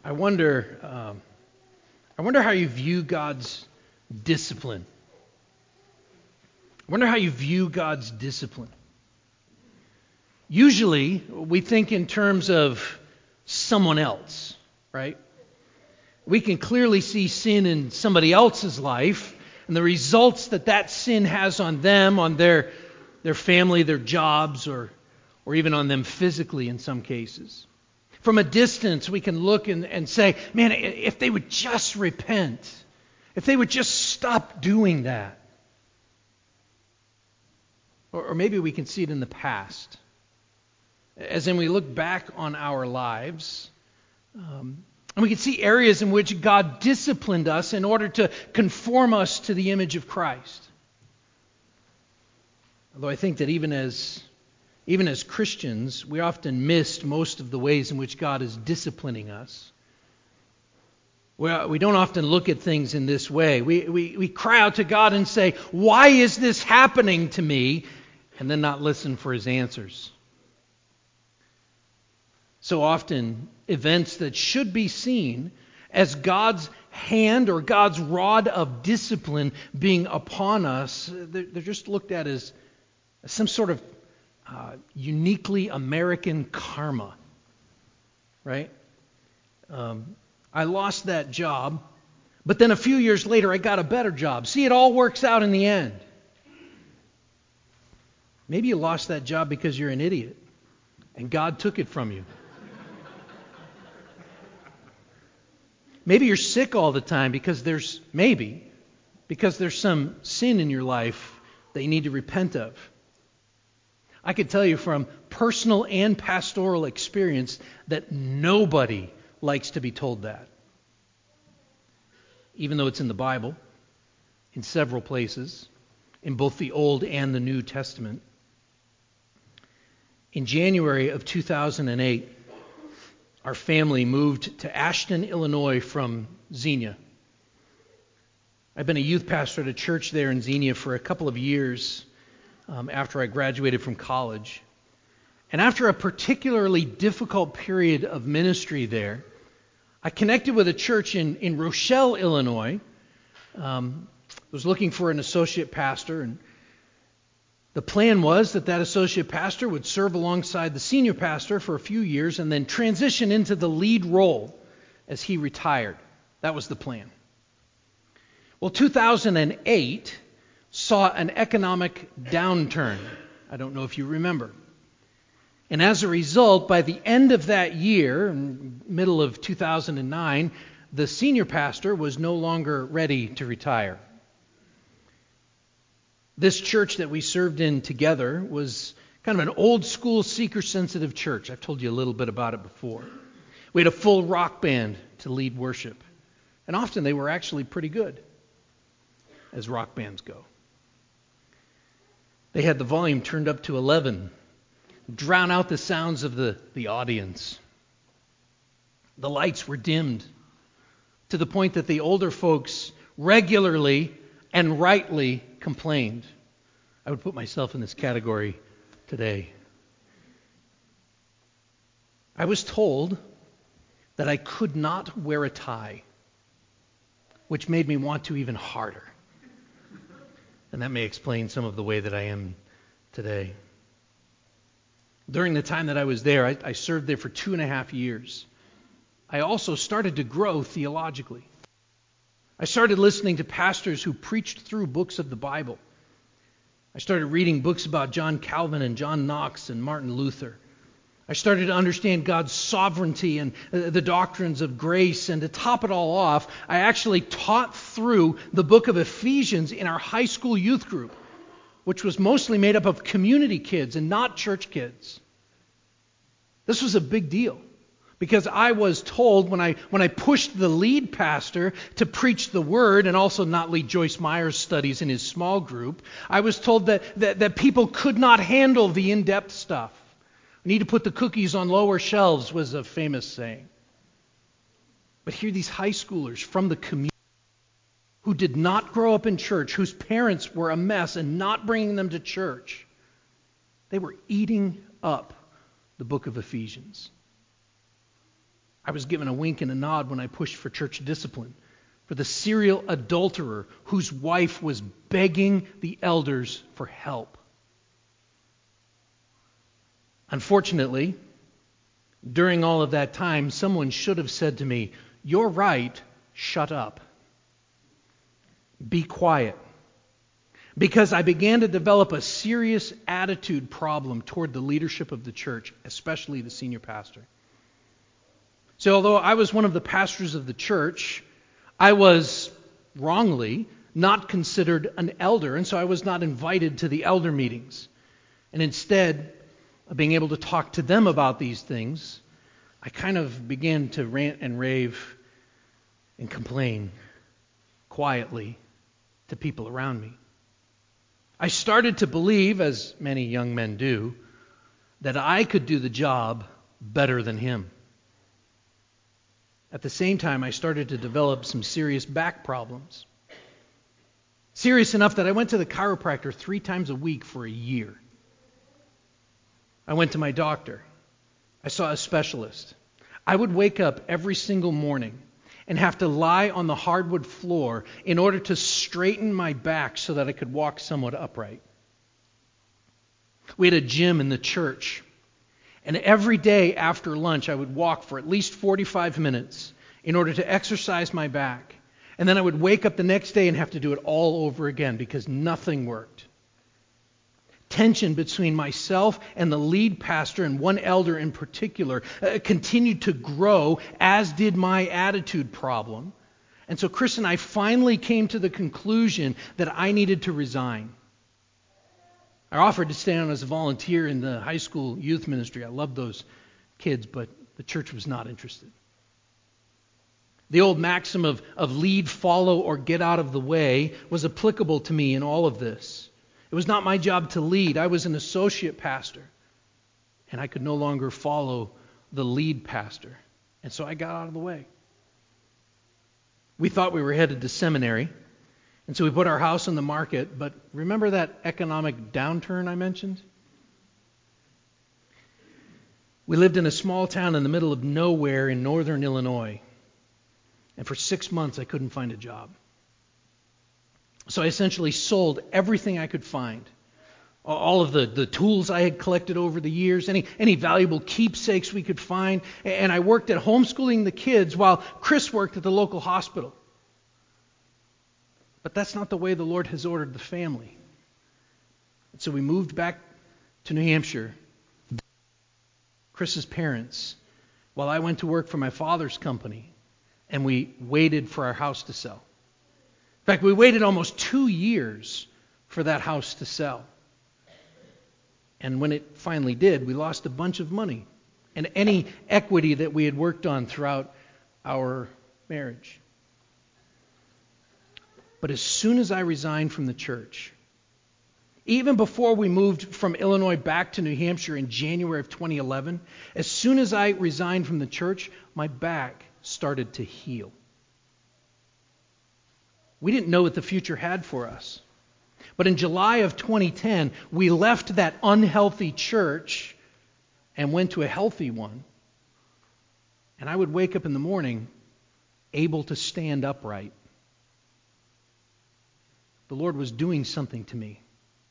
I wonder, how you view God's discipline. I wonder how you view God's discipline. Usually, we think in terms of someone else, right? We can clearly see sin in somebody else's life and the results that sin has on them, on their family, their jobs, or even on them physically in some cases. From a distance, we can look and say, man, if they would just repent, if they would just stop doing that. Or maybe we can see it in the past. As in we look back on our lives, and we can see areas in which God disciplined us in order to conform us to the image of Christ. Although I think that even as Christians, we often missed most of the ways in which God is disciplining us. We don't often look at things in this way. We cry out to God and say, why is this happening to me? And then not listen for His answers. So often, events that should be seen as God's hand or God's rod of discipline being upon us, they're just looked at as some sort of uniquely American karma, right? I lost that job, but then a few years later I got a better job. See, it all works out in the end. Maybe you lost that job because you're an idiot and God took it from you. Maybe you're sick all the time because there's some sin in your life that you need to repent of. I could tell you from personal and pastoral experience that nobody likes to be told that. Even though it's in the Bible, in several places, in both the Old and the New Testament. In January of 2008, our family moved to Ashton, Illinois from Xenia. I've been a youth pastor at a church there in Xenia for a couple of years after I graduated from college. And after a particularly difficult period of ministry there, I connected with a church in Rochelle, Illinois. Was looking for an associate pastor, and the plan was that associate pastor would serve alongside the senior pastor for a few years and then transition into the lead role as he retired. That was the plan. Well, 2008 saw an economic downturn. I don't know if you remember. And as a result, by the end of that year, middle of 2009, the senior pastor was no longer ready to retire. This church that we served in together was kind of an old school seeker-sensitive church. I've told you a little bit about it before. We had a full rock band to lead worship. And often they were actually pretty good, as rock bands go. They had the volume turned up to 11, drown out the sounds of the audience. The lights were dimmed to the point that the older folks regularly and rightly complained. I would put myself in this category today. I was told that I could not wear a tie, which made me want to even harder. And that may explain some of the way that I am today. During the time that I was there, I served there for 2.5 years. I also started to grow theologically. I started listening to pastors who preached through books of the Bible. I started reading books about John Calvin and John Knox and Martin Luther. I started to understand God's sovereignty and the doctrines of grace. And to top it all off, I actually taught through the book of Ephesians in our high school youth group, which was mostly made up of community kids and not church kids. This was a big deal. Because I was told when I pushed the lead pastor to preach the word and also not lead Joyce Meyer's studies in his small group, I was told that people could not handle the in-depth stuff. We need to put the cookies on lower shelves was a famous saying. But here these high schoolers from the community who did not grow up in church, whose parents were a mess and not bringing them to church, they were eating up the book of Ephesians. I was given a wink and a nod when I pushed for church discipline for the serial adulterer whose wife was begging the elders for help. Unfortunately, during all of that time, someone should have said to me, "You're right, shut up. Be quiet." Because I began to develop a serious attitude problem toward the leadership of the church, especially the senior pastor. So although I was one of the pastors of the church, I was wrongly not considered an elder, and so I was not invited to the elder meetings. And instead of being able to talk to them about these things, I kind of began to rant and rave and complain quietly to people around me. I started to believe, as many young men do, that I could do the job better than him. At the same time, I started to develop some serious back problems. Serious enough that I went to the chiropractor 3 times a week for a year. I went to my doctor. I saw a specialist. I would wake up every single morning and have to lie on the hardwood floor in order to straighten my back so that I could walk somewhat upright. We had a gym in the church. And every day after lunch, I would walk for at least 45 minutes in order to exercise my back. And then I would wake up the next day and have to do it all over again because nothing worked. Tension between myself and the lead pastor and one elder in particular continued to grow, as did my attitude problem. And so Chris and I finally came to the conclusion that I needed to resign. I offered to stay on as a volunteer in the high school youth ministry. I loved those kids, but the church was not interested. The old maxim of lead, follow, or get out of the way was applicable to me in all of this. It was not my job to lead. I was an associate pastor, and I could no longer follow the lead pastor. And so I got out of the way. We thought we were headed to seminary. And so we put our house on the market, but remember that economic downturn I mentioned? We lived in a small town in the middle of nowhere in northern Illinois. And for 6 months I couldn't find a job. So I essentially sold everything I could find. All of the tools I had collected over the years, any valuable keepsakes we could find. And I worked at homeschooling the kids while Chris worked at the local hospital. But that's not the way the Lord has ordered the family. And so we moved back to New Hampshire. Chris's parents, while I went to work for my father's company, and we waited for our house to sell. In fact, we waited almost 2 years for that house to sell. And when it finally did, we lost a bunch of money and any equity that we had worked on throughout our marriage. But as soon as I resigned from the church, even before we moved from Illinois back to New Hampshire in January of 2011, as soon as I resigned from the church, my back started to heal. We didn't know what the future had for us. But in July of 2010, we left that unhealthy church and went to a healthy one. And I would wake up in the morning able to stand upright. The Lord was doing something to me.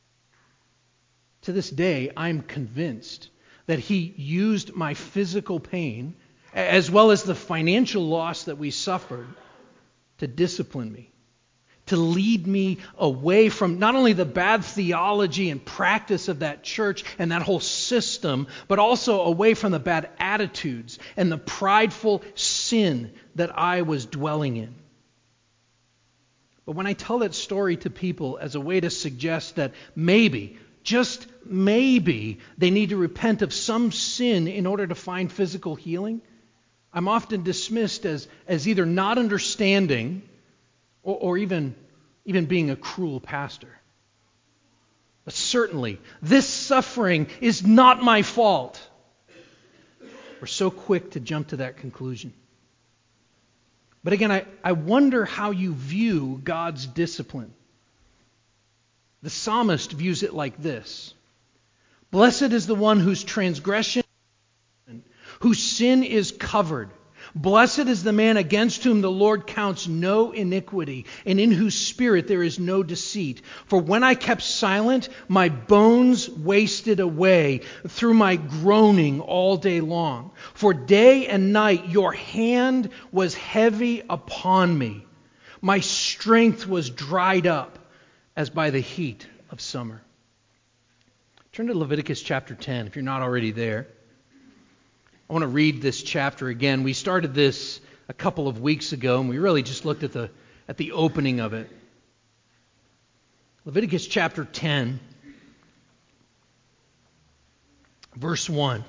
To this day, I'm convinced that He used my physical pain, as well as the financial loss that we suffered, to discipline me, to lead me away from not only the bad theology and practice of that church and that whole system, but also away from the bad attitudes and the prideful sin that I was dwelling in. But when I tell that story to people as a way to suggest that maybe, just maybe, they need to repent of some sin in order to find physical healing, I'm often dismissed as either not understanding or even being a cruel pastor. But certainly, this suffering is not my fault. We're so quick to jump to that conclusion. But again, I wonder how you view God's discipline. The psalmist views it like this: Blessed is the one whose transgression, whose sin is covered. Blessed is the man against whom the Lord counts no iniquity, and in whose spirit there is no deceit. For when I kept silent, my bones wasted away through my groaning all day long. For day and night your hand was heavy upon me. My strength was dried up as by the heat of summer. Turn to Leviticus chapter 10 if you're not already there. I want to read this chapter again. We started this a couple of weeks ago, and we really just looked at the opening of it. Leviticus chapter 10, verse 1.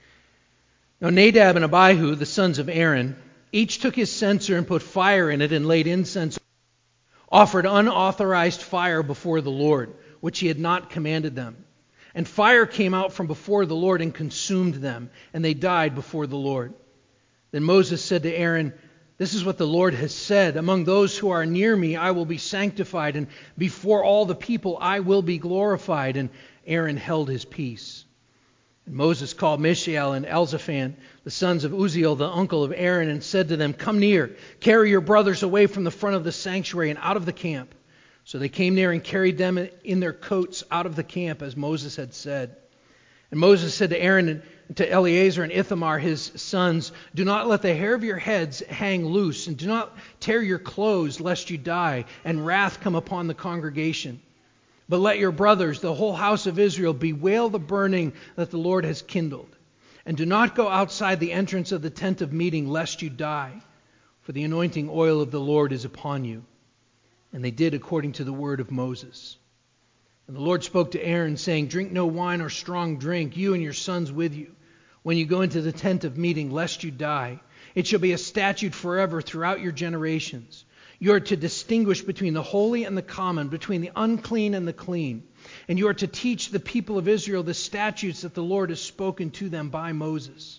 Now Nadab and Abihu, the sons of Aaron, each took his censer and put fire in it and laid incense, offered unauthorized fire before the Lord, which he had not commanded them. And fire came out from before the Lord and consumed them, and they died before the Lord. Then Moses said to Aaron, "This is what the Lord has said, among those who are near me I will be sanctified, and before all the people I will be glorified." And Aaron held his peace. And Moses called Mishael and Elzaphan, the sons of Uzziel, the uncle of Aaron, and said to them, "Come near, carry your brothers away from the front of the sanctuary and out of the camp." So they came near and carried them in their coats out of the camp, as Moses had said. And Moses said to Aaron and to Eleazar and Ithamar, his sons, "Do not let the hair of your heads hang loose, and do not tear your clothes, lest you die, and wrath come upon the congregation. But let your brothers, the whole house of Israel, bewail the burning that the Lord has kindled. And do not go outside the entrance of the tent of meeting, lest you die, for the anointing oil of the Lord is upon you." And they did according to the word of Moses. And the Lord spoke to Aaron, saying, "Drink no wine or strong drink, you and your sons with you, when you go into the tent of meeting, lest you die. It shall be a statute forever throughout your generations. You are to distinguish between the holy and the common, between the unclean and the clean. And you are to teach the people of Israel the statutes that the Lord has spoken to them by Moses."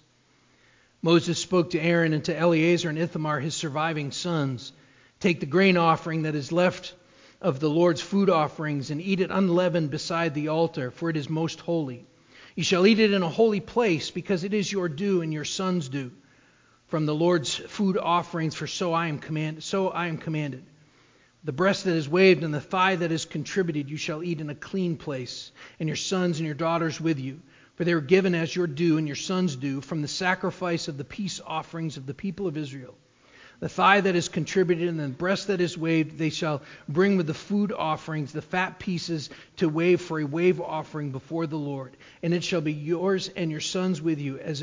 Moses spoke to Aaron and to Eleazar and Ithamar, his surviving sons, "Take the grain offering that is left of the Lord's food offerings and eat it unleavened beside the altar, for it is most holy. You shall eat it in a holy place, because it is your due and your sons' due from the Lord's food offerings, for so I am commanded. The breast that is waved and the thigh that is contributed you shall eat in a clean place, and your sons and your daughters with you, for they were given as your due and your sons' due from the sacrifice of the peace offerings of the people of Israel. The thigh that is contributed and the breast that is waved they shall bring with the food offerings, the fat pieces to wave for a wave offering before the Lord. And it shall be yours and your sons with you as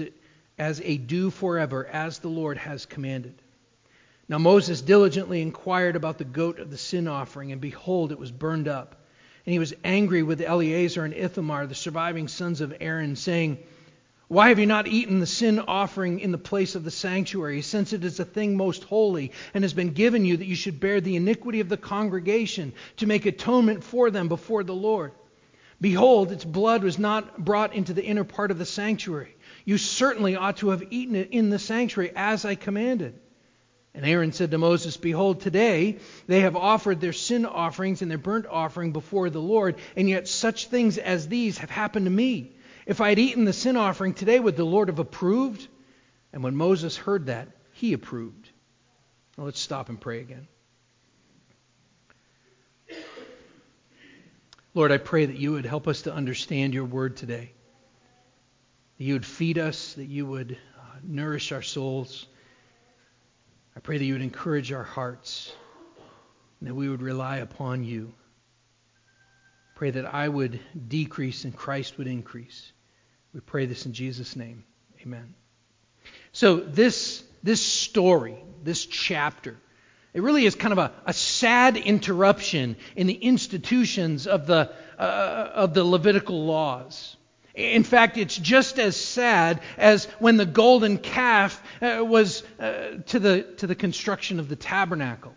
a due forever, as the Lord has commanded." Now Moses diligently inquired about the goat of the sin offering, and behold, it was burned up. And he was angry with Eleazar and Ithamar, the surviving sons of Aaron, saying, "Why have you not eaten the sin offering in the place of the sanctuary, since it is a thing most holy, and has been given you that you should bear the iniquity of the congregation, to make atonement for them before the Lord? Behold, its blood was not brought into the inner part of the sanctuary. You certainly ought to have eaten it in the sanctuary, as I commanded." And Aaron said to Moses, "Behold, today they have offered their sin offerings and their burnt offering before the Lord, and yet such things as these have happened to me. If I had eaten the sin offering today, would the Lord have approved?" And when Moses heard that, he approved. Now let's stop and pray again. Lord, I pray that you would help us to understand your word today. That you would feed us, that you would nourish our souls. I pray that you would encourage our hearts, and that we would rely upon you. Pray that I would decrease and Christ would increase. We pray this in Jesus' name. Amen. So this story, this chapter, it really is kind of a sad interruption in the institutions of the Levitical laws. In fact, it's just as sad as when the golden calf was to the construction of the tabernacle.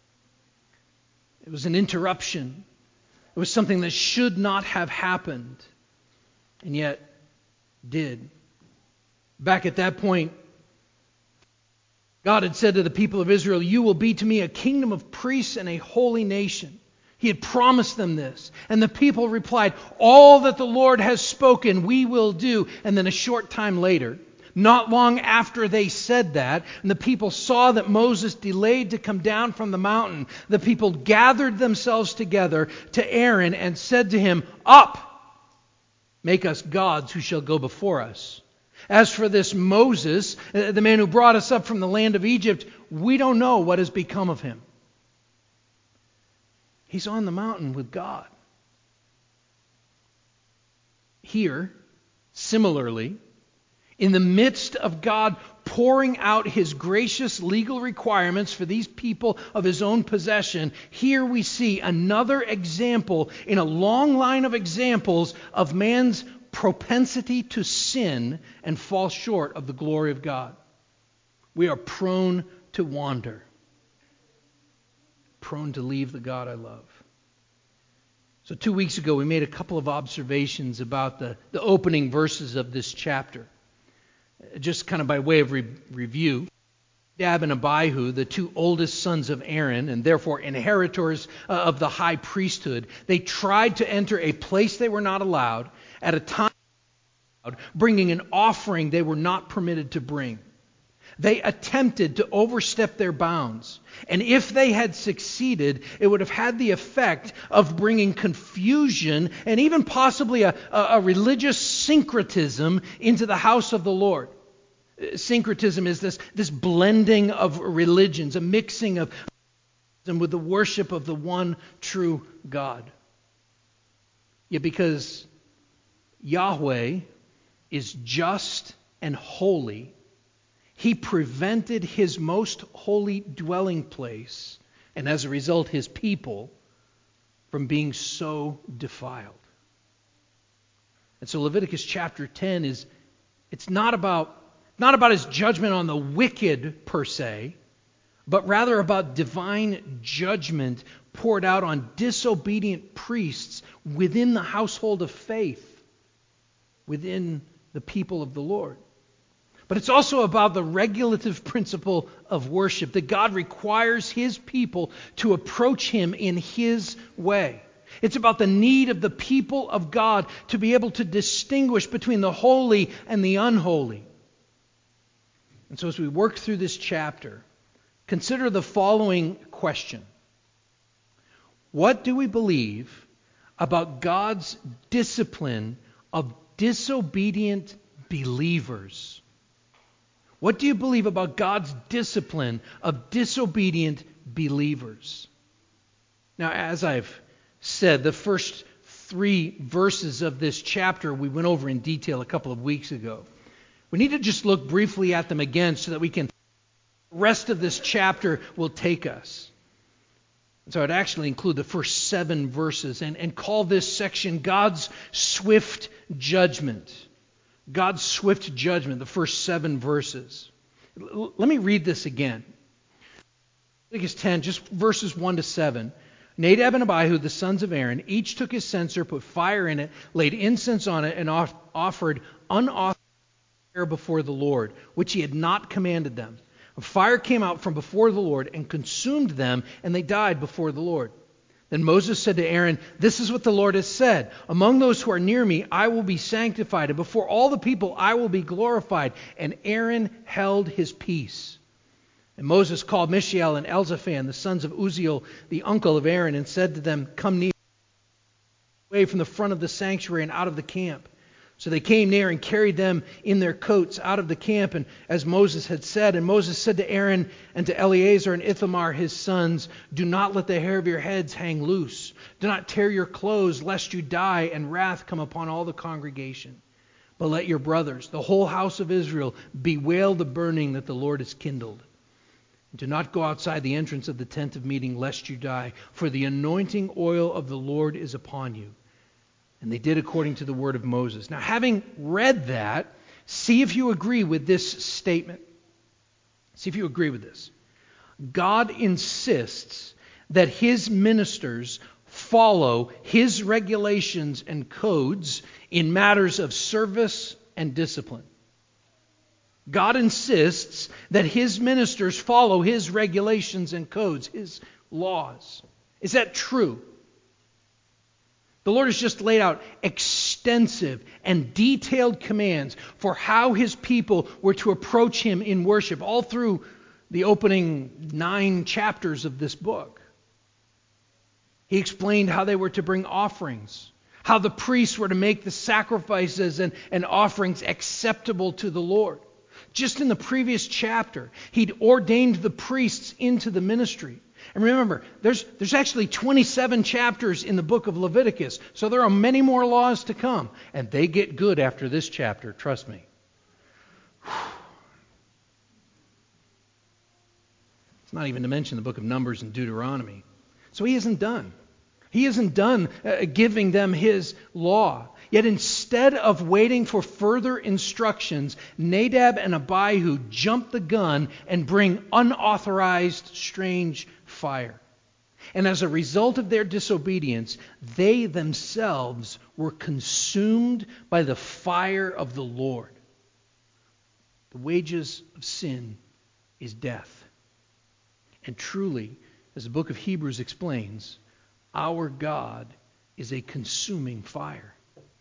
It was an interruption. It was something that should not have happened, and yet did. Back at that point, God had said to the people of Israel, "You will be to me a kingdom of priests and a holy nation." He had promised them this. And the people replied, "All that the Lord has spoken, we will do." And then a short time later, Not long after they said that, and the people saw that Moses delayed to come down from the mountain, the people gathered themselves together to Aaron and said to him, "Up, make us gods who shall go before us. As for this Moses, the man who brought us up from the land of Egypt, we don't know what has become of him." He's on the mountain with God. Here, similarly, in the midst of God pouring out his gracious legal requirements for these people of his own possession, here we see another example in a long line of examples of man's propensity to sin and fall short of the glory of God. We are prone to wander, prone to leave the God I love. So 2 weeks ago, we made a couple of observations about the opening verses of this chapter. Just kind of by way of review, Nadab and Abihu, the two oldest sons of Aaron, and therefore inheritors of the high priesthood, they tried to enter a place they were not allowed at a time bringing an offering they were not permitted to bring. They attempted to overstep their bounds. And if they had succeeded, it would have had the effect of bringing confusion and even possibly a religious syncretism into the house of the Lord. Syncretism is this blending of religions, a mixing of with the worship of the one true God. Yet because Yahweh is just and holy, he prevented his most holy dwelling place, and as a result his people, from being so defiled. And so Leviticus chapter 10 it's not about his judgment on the wicked per se, but rather about divine judgment poured out on disobedient priests within the household of faith, within the people of the Lord. But it's also about the regulative principle of worship, that God requires his people to approach him in his way. It's about the need of the people of God to be able to distinguish between the holy and the unholy. And so as we work through this chapter, consider the following question. What do we believe about God's discipline of disobedient believers? What do you believe about God's discipline of disobedient believers? Now, as I've said, the first 3 verses of this chapter we went over in detail a couple of weeks ago. We need to just look briefly at them again so that the rest of this chapter will take us. So I'd actually include the first 7 verses and call this section God's swift judgment. God's swift judgment, the first 7 verses. Let me read this again. Leviticus 10, just verses 1 to 7. Nadab and Abihu, the sons of Aaron, each took his censer, put fire in it, laid incense on it, and offered unauthorized fire before the Lord, which he had not commanded them. A fire came out from before the Lord and consumed them, and they died before the Lord. Then Moses said to Aaron, "This is what the Lord has said. Among those who are near me, I will be sanctified, and before all the people I will be glorified." And Aaron held his peace. And Moses called Mishael and Elzaphan, the sons of Uzziel, the uncle of Aaron, and said to them, "Come near, away from the front of the sanctuary and out of the camp." So they came near and carried them in their coats out of the camp, and as Moses had said. And Moses said to Aaron and to Eleazar and Ithamar his sons, "Do not let the hair of your heads hang loose. Do not tear your clothes, lest you die and wrath come upon all the congregation. But let your brothers, the whole house of Israel, bewail the burning that the Lord has kindled. Do not go outside the entrance of the tent of meeting, lest you die, for the anointing oil of the Lord is upon you." And they did according to the word of Moses. Now, having read that, see if you agree with this statement. See if you agree with this. God insists that his ministers follow his regulations and codes in matters of service and discipline. God insists that his ministers follow his regulations and codes, his laws. Is that true? The Lord has just laid out extensive and detailed commands for how His people were to approach Him in worship, all through the opening 9 chapters of this book. He explained how they were to bring offerings, how the priests were to make the sacrifices and offerings acceptable to the Lord. Just in the previous chapter, He'd ordained the priests into the ministry. And remember, there's actually 27 chapters in the book of Leviticus, so there are many more laws to come. And they get good after this chapter, trust me. It's not even to mention the book of Numbers and Deuteronomy. So He isn't done. He isn't done giving them His law. Yet instead of waiting for further instructions, Nadab and Abihu jump the gun and bring unauthorized strange fire. And as a result of their disobedience, they themselves were consumed by the fire of the Lord. The wages of sin is death. And truly, as the book of Hebrews explains, our God is a consuming fire.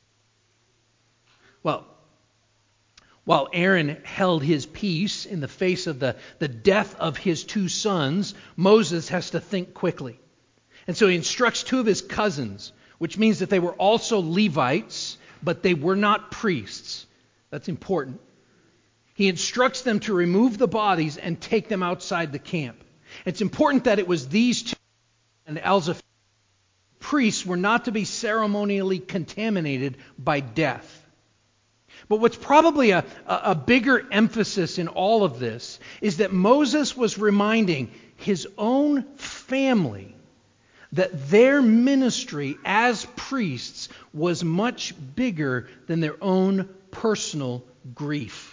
Well, while Aaron held his peace in the face of the death of his 2 sons, Moses has to think quickly. And so he instructs 2 of his cousins, which means that they were also Levites, but they were not priests. That's important. He instructs them to remove the bodies and take them outside the camp. It's important that it was these 2 and Elzaphan. Priests were not to be ceremonially contaminated by death. But what's probably a bigger emphasis in all of this is that Moses was reminding his own family that their ministry as priests was much bigger than their own personal grief.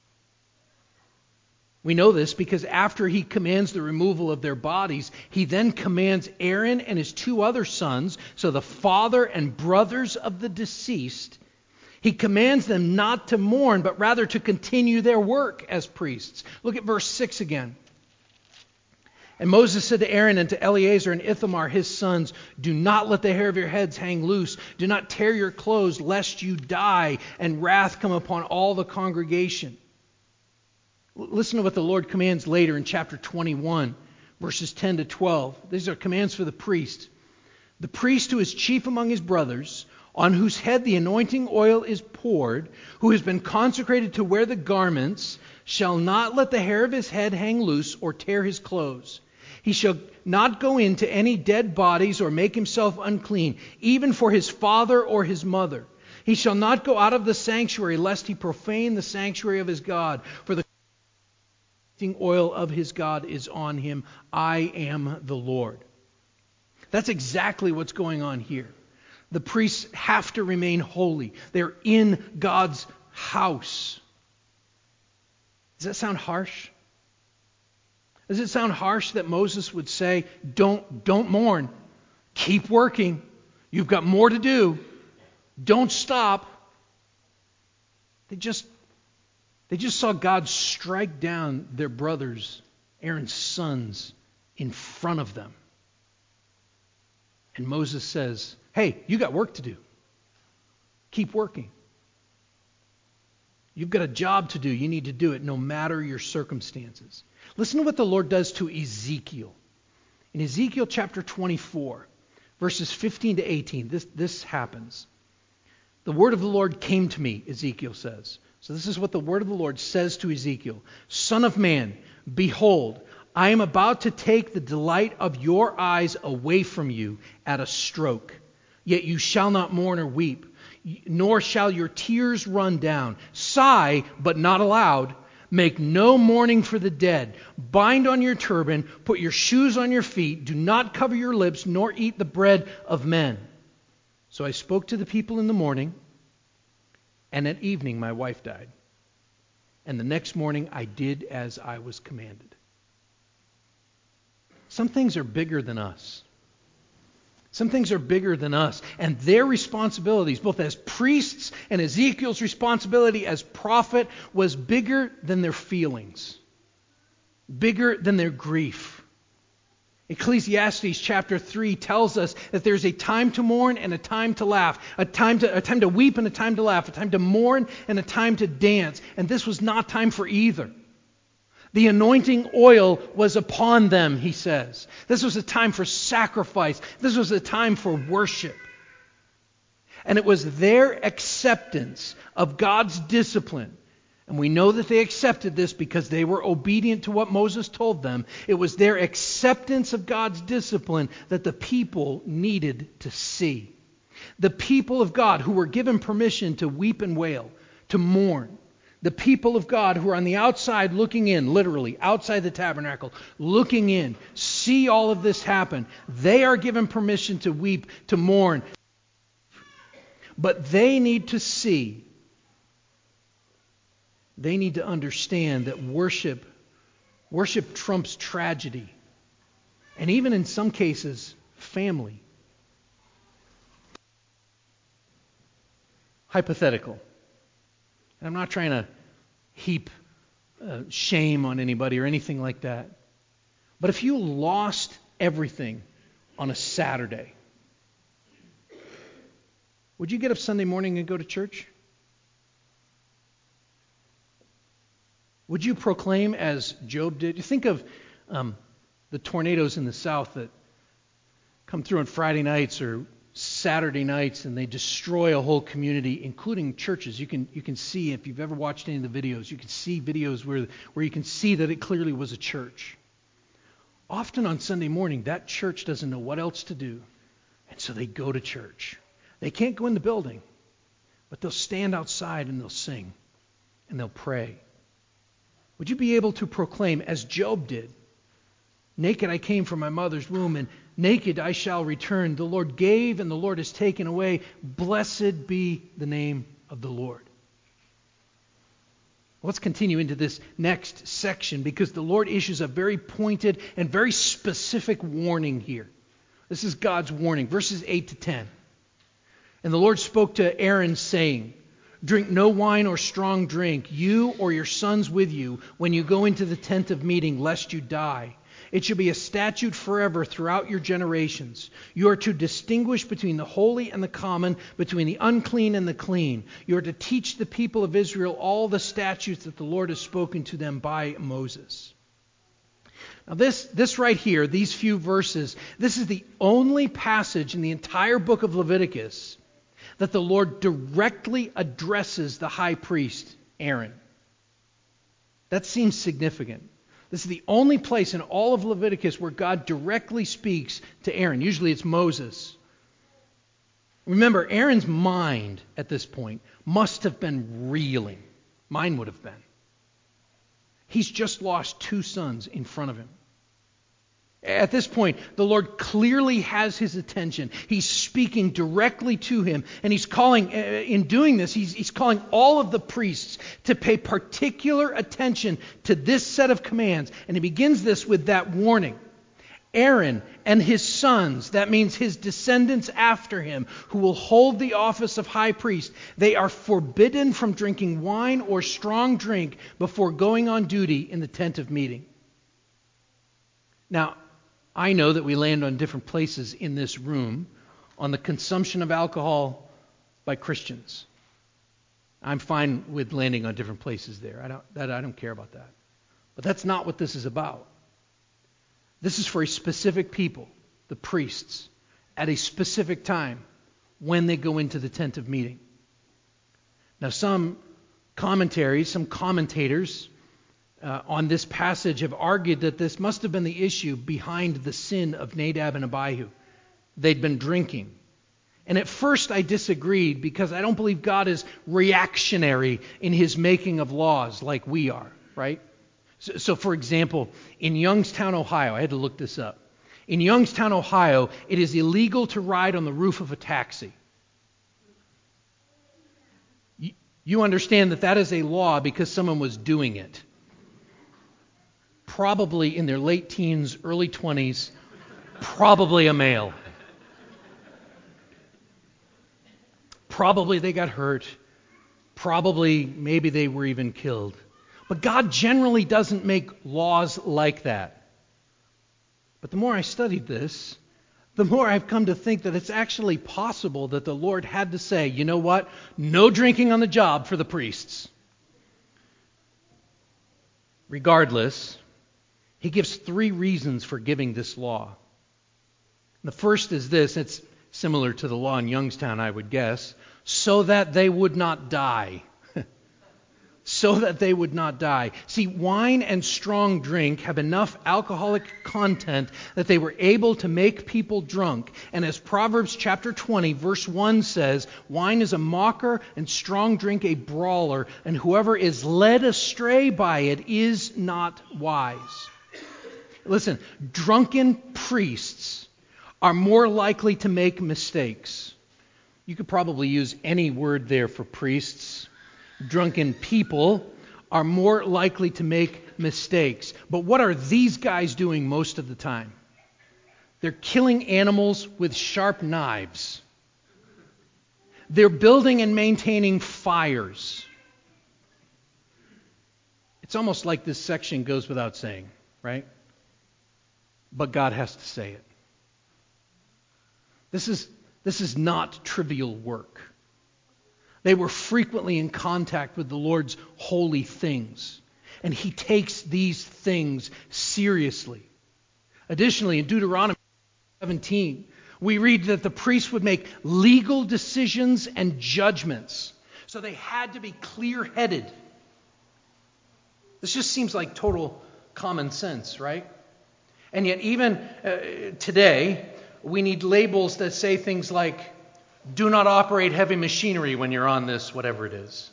We know this because after he commands the removal of their bodies, he then commands Aaron and his 2 other sons, so the father and brothers of the deceased, he commands them not to mourn, but rather to continue their work as priests. Look at verse 6 again. And Moses said to Aaron and to Eleazar and Ithamar, his sons, do not let the hair of your heads hang loose. Do not tear your clothes, lest you die, and wrath come upon all the congregation. Listen to what the Lord commands later in chapter 21, verses 10 to 12. These are commands for the priest. The priest who is chief among his brothers, on whose head the anointing oil is poured, who has been consecrated to wear the garments, shall not let the hair of his head hang loose or tear his clothes. He shall not go into any dead bodies or make himself unclean, even for his father or his mother. He shall not go out of the sanctuary, lest he profane the sanctuary of his God, for the anointing oil of his God is on him. I am the Lord. That's exactly what's going on here. The priests have to remain holy. They're in God's house. Does that sound harsh? Does it sound harsh that Moses would say, don't mourn. Keep working. You've got more to do. Don't stop. They just saw God strike down their brothers, Aaron's sons, in front of them. And Moses says, hey, you got work to do. Keep working. You've got a job to do. You need to do it no matter your circumstances. Listen to what the Lord does to Ezekiel. In Ezekiel chapter 24, verses 15 to 18, this happens. The word of the Lord came to me, Ezekiel says. So this is what the word of the Lord says to Ezekiel. Son of man, behold, I am about to take the delight of your eyes away from you at a stroke. Yet you shall not mourn or weep, nor shall your tears run down. Sigh, but not aloud. Make no mourning for the dead. Bind on your turban, put your shoes on your feet. Do not cover your lips, nor eat the bread of men. So I spoke to the people in the morning, and at evening my wife died. And the next morning I did as I was commanded. Some things are bigger than us. Some things are bigger than us. And their responsibilities, both as priests and Ezekiel's responsibility as prophet, was bigger than their feelings, bigger than their grief. Ecclesiastes chapter 3 tells us that there's a time to mourn and a time to laugh, a time to weep and a time to laugh, a time to mourn and a time to dance. And this was not time for either. The anointing oil was upon them, he says. This was a time for sacrifice. This was a time for worship. And it was their acceptance of God's discipline. And we know that they accepted this because they were obedient to what Moses told them. It was their acceptance of God's discipline that the people needed to see. The people of God who were given permission to weep and wail, to mourn. The people of God who are on the outside looking in, literally outside the tabernacle, looking in, see all of this happen. They are given permission to weep, to mourn. But they need to see. They need to understand that worship trumps tragedy. And even in some cases, family. Hypothetical. And I'm not trying to heap shame on anybody or anything like that. But if you lost everything on a Saturday, would you get up Sunday morning and go to church? Would you proclaim as Job did? You think of the tornadoes in the south that come through on Friday nights or Saturday nights, and they destroy a whole community, including churches. You can see, if you've ever watched any of the videos, you can see videos where you can see that it clearly was a church. Often on Sunday morning, that church doesn't know what else to do, and so they go to church. They can't go in the building, but they'll stand outside and they'll sing and they'll pray. Would you be able to proclaim, as Job did, naked I came from my mother's womb, and naked I shall return. The Lord gave, and the Lord has taken away. Blessed be the name of the Lord. Let's continue into this next section, because the Lord issues a very pointed and very specific warning here. This is God's warning, verses 8 to 10. And the Lord spoke to Aaron, saying, drink no wine or strong drink, you or your sons with you, when you go into the tent of meeting, lest you die. It shall be a statute forever throughout your generations. You are to distinguish between the holy and the common, between the unclean and the clean. You are to teach the people of Israel all the statutes that the Lord has spoken to them by Moses. Now this right here, these few verses, this is the only passage in the entire book of Leviticus that the Lord directly addresses the high priest, Aaron. That seems significant. This is the only place in all of Leviticus where God directly speaks to Aaron. Usually it's Moses. Remember, Aaron's mind at this point must have been reeling. Mine would have been. He's just lost 2 sons in front of him. At this point, the Lord clearly has his attention. He's speaking directly to him, and he's calling, in doing this, he's calling all of the priests to pay particular attention to this set of commands. And he begins this with that warning. Aaron and his sons, that means his descendants after him, who will hold the office of high priest, they are forbidden from drinking wine or strong drink before going on duty in the tent of meeting. Now, I know that we land on different places in this room on the consumption of alcohol by Christians. I'm fine with landing on different places there. I don't care about that. But that's not what this is about. This is for a specific people, the priests, at a specific time when they go into the tent of meeting. Now, some commentators on this passage have argued that this must have been the issue behind the sin of Nadab and Abihu. They'd been drinking. And at first I disagreed because I don't believe God is reactionary in his making of laws like we are, right? So for example, in Youngstown, Ohio, I had to look this up. In Youngstown, Ohio, it is illegal to ride on the roof of a taxi. You understand that is a law because someone was doing it. Probably in their late teens, early 20s, probably a male. Probably they got hurt. Probably maybe they were even killed. But God generally doesn't make laws like that. But the more I studied this, the more I've come to think that it's actually possible that the Lord had to say, you know what? No drinking on the job for the priests. Regardless, he gives 3 reasons for giving this law. The first is this. It's similar to the law in Youngstown, I would guess. So that they would not die. So that they would not die. See, wine and strong drink have enough alcoholic content that they were able to make people drunk. And as Proverbs chapter 20, verse 1 says, wine is a mocker and strong drink a brawler, and whoever is led astray by it is not wise. Listen, drunken priests are more likely to make mistakes. You could probably use any word there for priests. Drunken people are more likely to make mistakes. But what are these guys doing most of the time? They're killing animals with sharp knives. They're building and maintaining fires. It's almost like this section goes without saying, right? But God has to say it. This is not trivial work. They were frequently in contact with the Lord's holy things, and he takes these things seriously. Additionally, in Deuteronomy 17, we read that the priests would make legal decisions and judgments, so they had to be clear-headed. This just seems like total common sense, right? And yet even today, we need labels that say things like, do not operate heavy machinery when you're on this, whatever it is.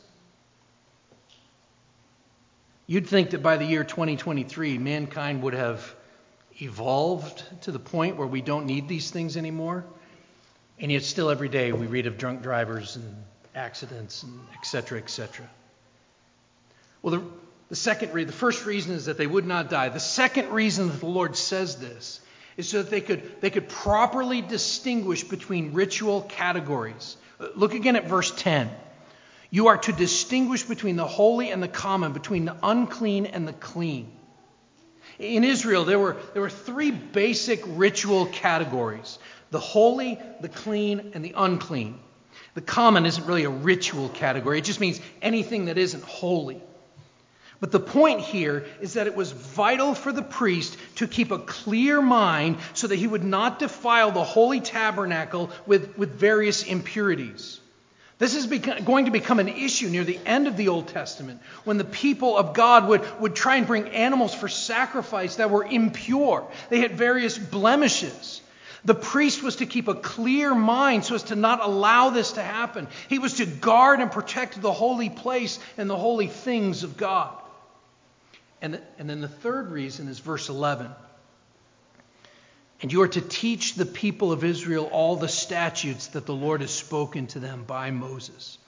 You'd think that by the year 2023, mankind would have evolved to the point where we don't need these things anymore. And yet still every day we read of drunk drivers and accidents and et cetera, et cetera. Well, the first reason is that they would not die. The second reason that the Lord says this is so that they could properly distinguish between ritual categories. Look again at verse 10. You are to distinguish between the holy and the common, between the unclean and the clean. In Israel, there were 3 basic ritual categories: the holy, the clean, and the unclean. The common isn't really a ritual category. It just means anything that isn't holy. But the point here is that it was vital for the priest to keep a clear mind so that he would not defile the holy tabernacle with various impurities. This is going to become an issue near the end of the Old Testament, when the people of God would try and bring animals for sacrifice that were impure. They had various blemishes. The priest was to keep a clear mind so as to not allow this to happen. He was to guard and protect the holy place and the holy things of God. And then the third reason is verse 11. And you are to teach the people of Israel all the statutes that the Lord has spoken to them by Moses.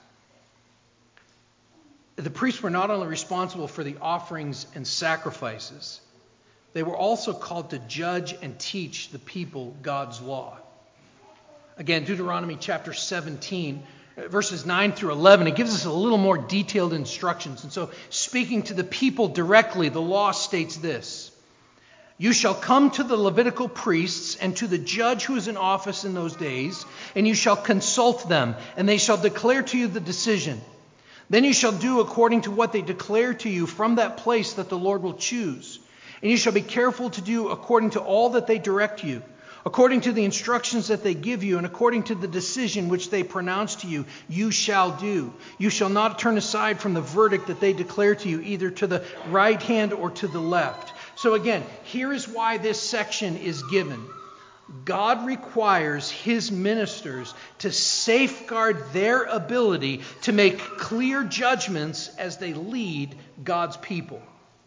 The priests were not only responsible for the offerings and sacrifices, they were also called to judge and teach the people God's law. Again, Deuteronomy chapter 17, verses 9 through 11, it gives us a little more detailed instructions. And so, speaking to the people directly, the law states this: you shall come to the Levitical priests and to the judge who is in office in those days, and you shall consult them, and they shall declare to you the decision. Then you shall do according to what they declare to you from that place that the Lord will choose. And you shall be careful to do according to all that they direct you, according to the instructions that they give you, and according to the decision which they pronounce to you, you shall do. You shall not turn aside from the verdict that they declare to you, either to the right hand or to the left. So again, here is why this section is given. God requires his ministers to safeguard their ability to make clear judgments as they lead God's people.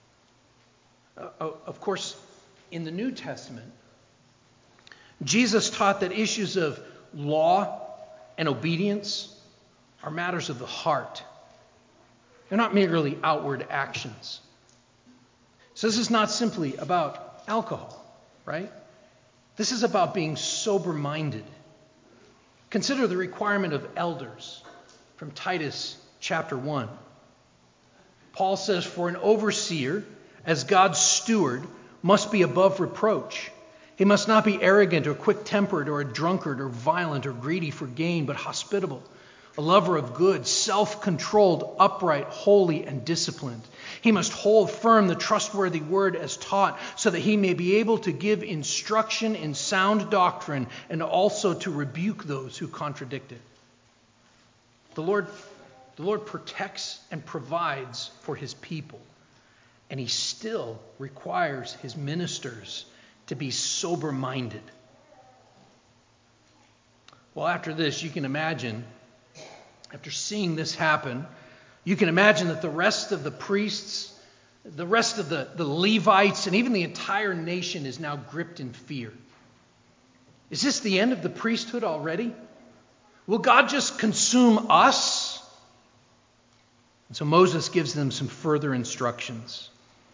Of course, in the New Testament, Jesus taught that issues of law and obedience are matters of the heart. They're not merely outward actions. So this is not simply about alcohol, right? This is about being sober-minded. Consider the requirement of elders from Titus chapter 1. Paul says, for an overseer, as God's steward, must be above reproach, He must not be arrogant or quick-tempered or a drunkard or violent or greedy for gain, but hospitable, a lover of good, self-controlled, upright, holy, and disciplined. He must hold firm the trustworthy word as taught, so that he may be able to give instruction in sound doctrine and also to rebuke those who contradict it. The Lord protects and provides for his people, and he still requires his ministers to be sober-minded. Well, after this, you can imagine, after seeing this happen, you can imagine that the rest of the priests, the rest of the Levites, and even the entire nation is now gripped in fear. Is this the end of the priesthood already? Will God just consume us? And so Moses gives them some further instructions.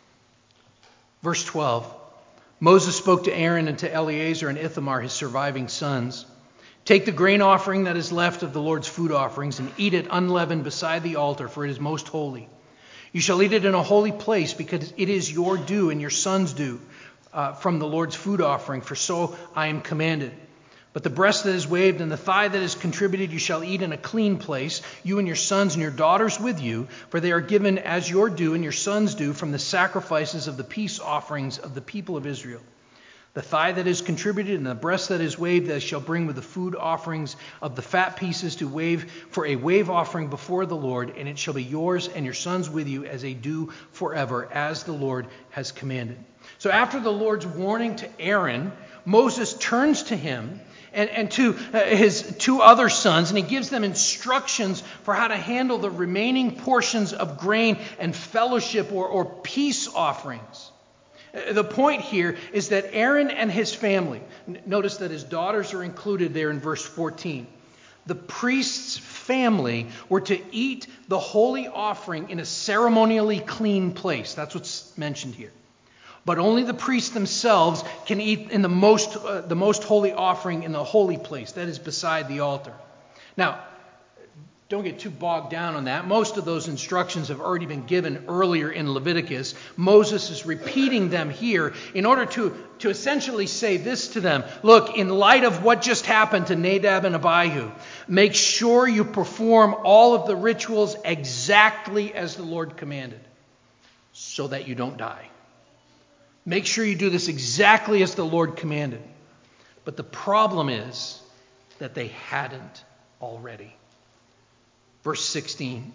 Verse 12. Moses spoke to Aaron and to Eleazar and Ithamar, his surviving sons. Take the grain offering that is left of the Lord's food offerings and eat it unleavened beside the altar, for it is most holy. You shall eat it in a holy place, because it is your due and your son's due from the Lord's food offering, for so I am commanded. But the breast that is waved and the thigh that is contributed you shall eat in a clean place, you and your sons and your daughters with you, for they are given as your due and your sons' due from the sacrifices of the peace offerings of the people of Israel. The thigh that is contributed and the breast that is waved they shall bring with the food offerings of the fat pieces to wave for a wave offering before the Lord, and it shall be yours and your sons with you as a due forever, as the Lord has commanded. So after the Lord's warning to Aaron, Moses turns to him and to his two other sons, and he gives them instructions for how to handle the remaining portions of grain and fellowship or peace offerings. The point here is that Aaron and his family, notice that his daughters are included there in verse 14. The priest's family were to eat the holy offering in a ceremonially clean place. That's what's mentioned here. But only the priests themselves can eat in the most holy offering in the holy place. That is beside the altar. Now, don't get too bogged down on that. Most of those instructions have already been given earlier in Leviticus. Moses is repeating them here in order to essentially say this to them. Look, in light of what just happened to Nadab and Abihu, make sure you perform all of the rituals exactly as the Lord commanded, so that you don't die. Make sure you do this exactly as the Lord commanded. But the problem is that they hadn't already. Verse 16.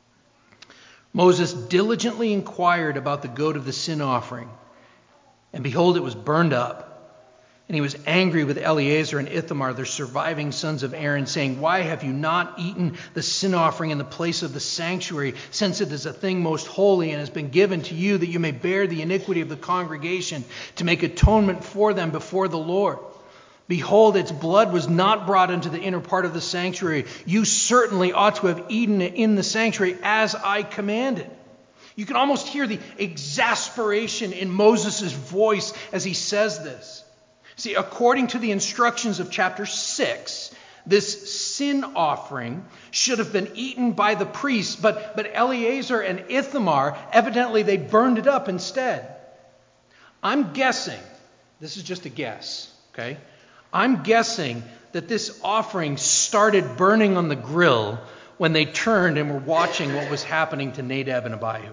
Moses diligently inquired about the goat of the sin offering, and behold, it was burned up. And he was angry with Eleazar and Ithamar, their surviving sons of Aaron, saying, why have you not eaten the sin offering in the place of the sanctuary, since it is a thing most holy and has been given to you, that you may bear the iniquity of the congregation, to make atonement for them before the Lord? Behold, its blood was not brought into the inner part of the sanctuary. You certainly ought to have eaten it in the sanctuary as I commanded. You can almost hear the exasperation in Moses' voice as he says this. See, according to the instructions of chapter 6, this sin offering should have been eaten by the priests, but Eleazar and Ithamar, evidently they burned it up instead. I'm guessing, this is just a guess, okay? I'm guessing that this offering started burning on the grill when they turned and were watching what was happening to Nadab and Abihu.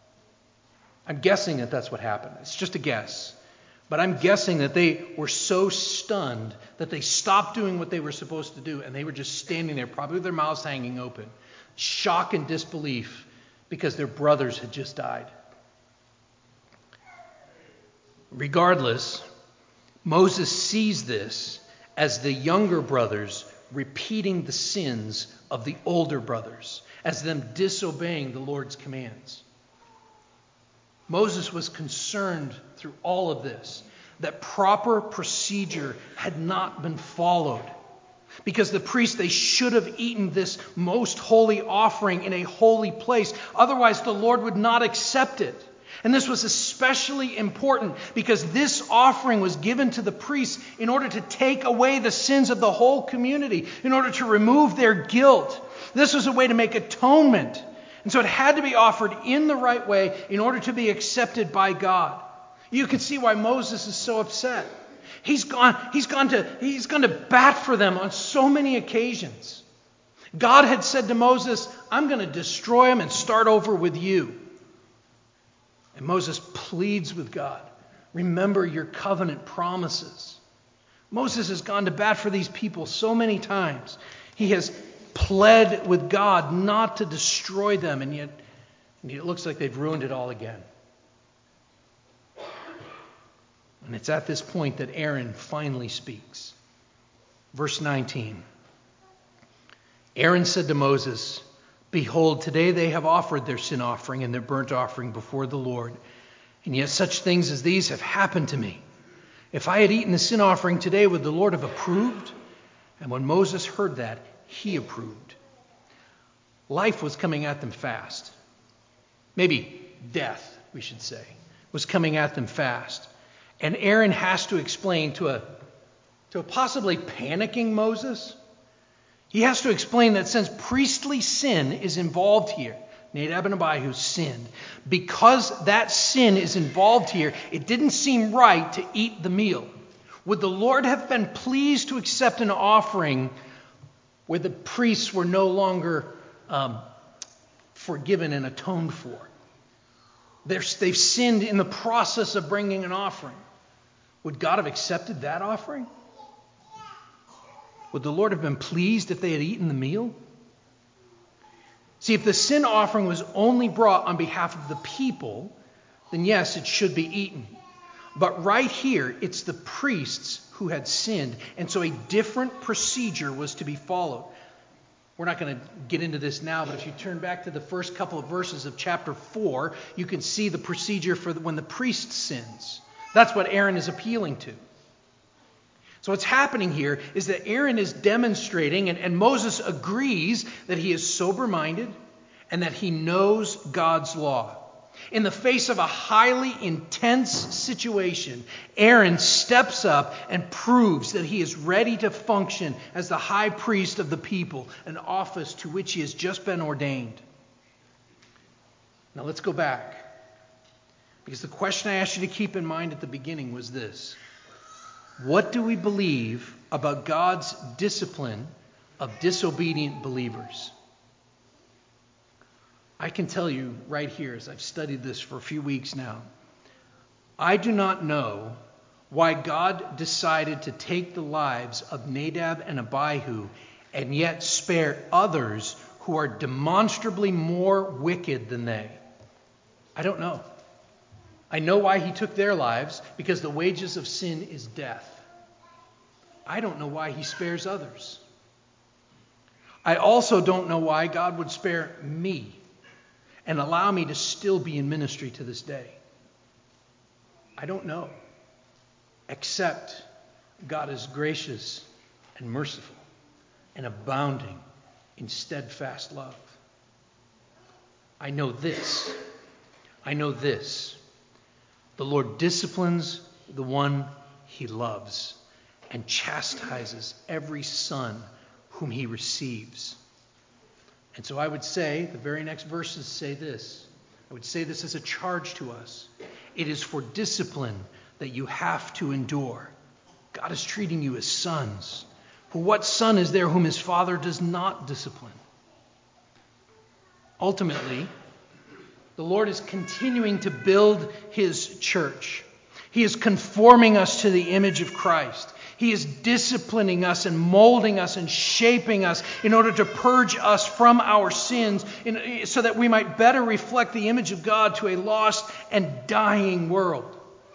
I'm guessing that that's what happened. It's just a guess. But I'm guessing that they were so stunned that they stopped doing what they were supposed to do, and they were just standing there, probably with their mouths hanging open, shock and disbelief because their brothers had just died. Regardless, Moses sees this as the younger brothers repeating the sins of the older brothers, as them disobeying the Lord's commands. Moses was concerned through all of this that proper procedure had not been followed, because the priests, they should have eaten this most holy offering in a holy place. Otherwise, the Lord would not accept it. And this was especially important because this offering was given to the priests in order to take away the sins of the whole community, in order to remove their guilt. This was a way to make atonement. And so it had to be offered in the right way in order to be accepted by God. You can see why Moses is so upset. He's gone to bat for them on so many occasions. God had said to Moses, I'm going to destroy them and start over with you. And Moses pleads with God, remember your covenant promises. Moses has gone to bat for these people so many times. He has pled with God not to destroy them, and yet it looks like they've ruined it all again. And it's at this point that Aaron finally speaks. Verse 19. Aaron said to Moses, behold, today they have offered their sin offering and their burnt offering before the Lord, and yet such things as these have happened to me. If I had eaten the sin offering today, would the Lord have approved? And when Moses heard that, he approved. Life was coming at them fast. Maybe death, we should say, was coming at them fast. And Aaron has to explain to a possibly panicking Moses, he has to explain that since priestly sin is involved here, Nadab and Abihu sinned. Because that sin is involved here, it didn't seem right to eat the meal. Would the Lord have been pleased to accept an offering where the priests were no longer forgiven and atoned for? They've sinned in the process of bringing an offering. Would God have accepted that offering? Would the Lord have been pleased if they had eaten the meal? See, if the sin offering was only brought on behalf of the people, then yes, it should be eaten. But right here, it's the priests who had sinned, and so a different procedure was to be followed. We're not going to get into this now, but if you turn back to the first couple of verses of chapter 4, you can see the procedure for when the priest sins. That's what Aaron is appealing to. So what's happening here is that Aaron is demonstrating, and Moses agrees that he is sober-minded and that he knows God's law. In the face of a highly intense situation, Aaron steps up and proves that he is ready to function as the high priest of the people, an office to which he has just been ordained. Now let's go back, because the question I asked you to keep in mind at the beginning was this. What do we believe about God's discipline of disobedient believers? I can tell you right here, as I've studied this for a few weeks now, I do not know why God decided to take the lives of Nadab and Abihu and yet spare others who are demonstrably more wicked than they. I don't know. I know why he took their lives, because the wages of sin is death. I don't know why he spares others. I also don't know why God would spare me and allow me to still be in ministry to this day. I don't know. Except God is gracious and merciful and abounding in steadfast love. I know this. The Lord disciplines the one he loves and chastises every son whom he receives. And so I would say, the very next verses say this. I would say this as a charge to us. It is for discipline that you have to endure. God is treating you as sons. For what son is there whom his father does not discipline? Ultimately, the Lord is continuing to build his church. He is conforming us to the image of Christ. He is disciplining us and molding us and shaping us in order to purge us from our sins so that we might better reflect the image of God to a lost and dying world.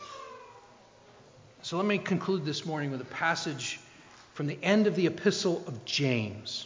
So let me conclude this morning with a passage from the end of the epistle of James.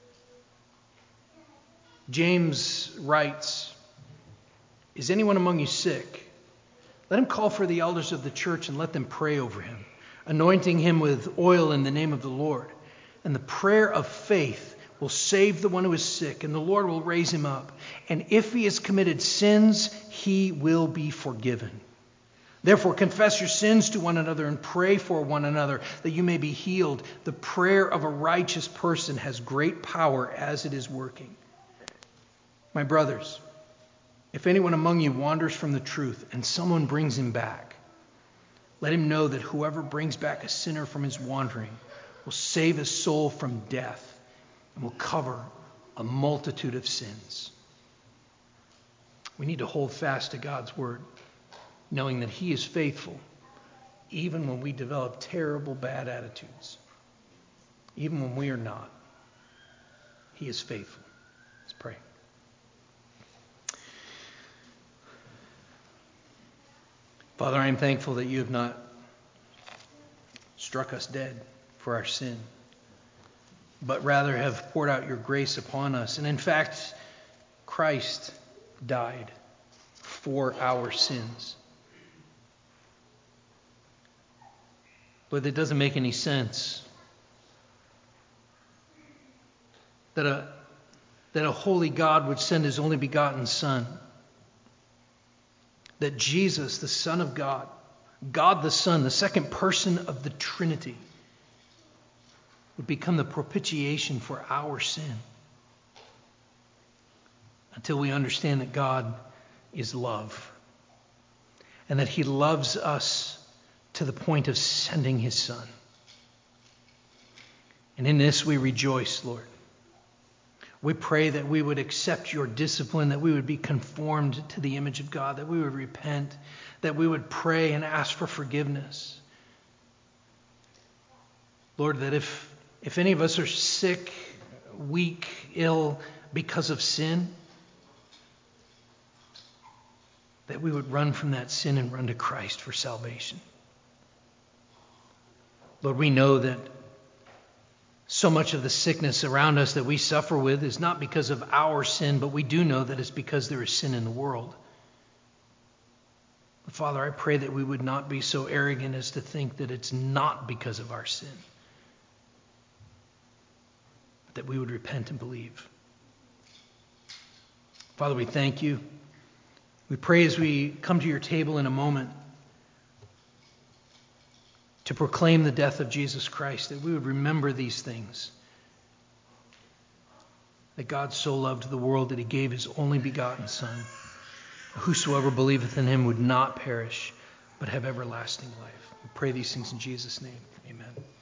James writes, "Is anyone among you sick? Let him call for the elders of the church and let them pray over him, anointing him with oil in the name of the Lord. And the prayer of faith will save the one who is sick, and the Lord will raise him up. And if he has committed sins, he will be forgiven. Therefore, confess your sins to one another and pray for one another that you may be healed. The prayer of a righteous person has great power as it is working. My brothers, if anyone among you wanders from the truth and someone brings him back, Let him know that whoever brings back a sinner from his wandering will save his soul from death and will cover a multitude of sins. We need to hold fast to God's word, knowing that he is faithful even when we develop terrible bad attitudes. Even when we are not, he is faithful. Let's pray. Father, I am thankful that you have not struck us dead for our sin, but rather have poured out your grace upon us. And in fact, Christ died for our sins. But it doesn't make any sense that a holy God would send his only begotten Son. That Jesus, the Son of God, God the Son, the second person of the Trinity, would become the propitiation for our sin. Until we understand that God is love. And that he loves us to the point of sending his Son. And in this we rejoice, Lord. We pray that we would accept your discipline, that we would be conformed to the image of God, that we would repent, that we would pray and ask for forgiveness. Lord, that if any of us are sick, weak, ill because of sin, that we would run from that sin and run to Christ for salvation. Lord, we know that so much of the sickness around us that we suffer with is not because of our sin, but we do know that it's because there is sin in the world. But Father, I pray that we would not be so arrogant as to think that it's not because of our sin, but that we would repent and believe. Father, we thank you. We pray as we come to your table in a moment to proclaim the death of Jesus Christ, that we would remember these things. That God so loved the world that he gave his only begotten Son. Whosoever believeth in him would not perish, but have everlasting life. We pray these things in Jesus' name. Amen.